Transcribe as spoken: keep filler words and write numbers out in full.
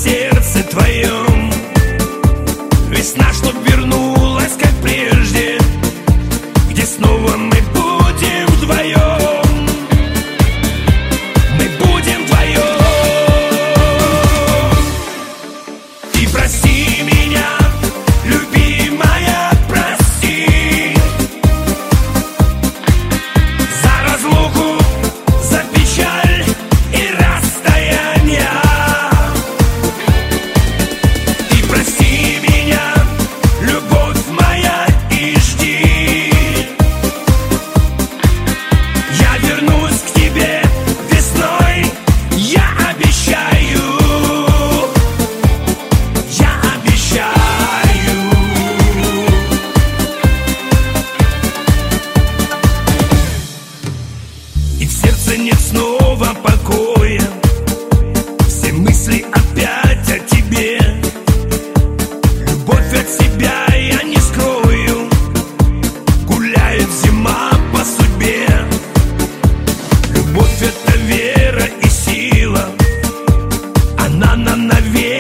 сердце твоем. Весна, чтоб вернулась, как прежде, где снова мы будем вдвоем. Мы будем вдвоем. И прости меня, любимая, прости за разлуку, за печаль и расстояние. И прости меня, любовь моя, и жди. Я вернусь к тебе весной, я обещаю. Я обещаю. И в сердце нет снова покоя, все мысли опять о тебе. Любовь от себя я не скрою, гуляет зима по судьбе. Любовь — это вера и сила, она нам навеки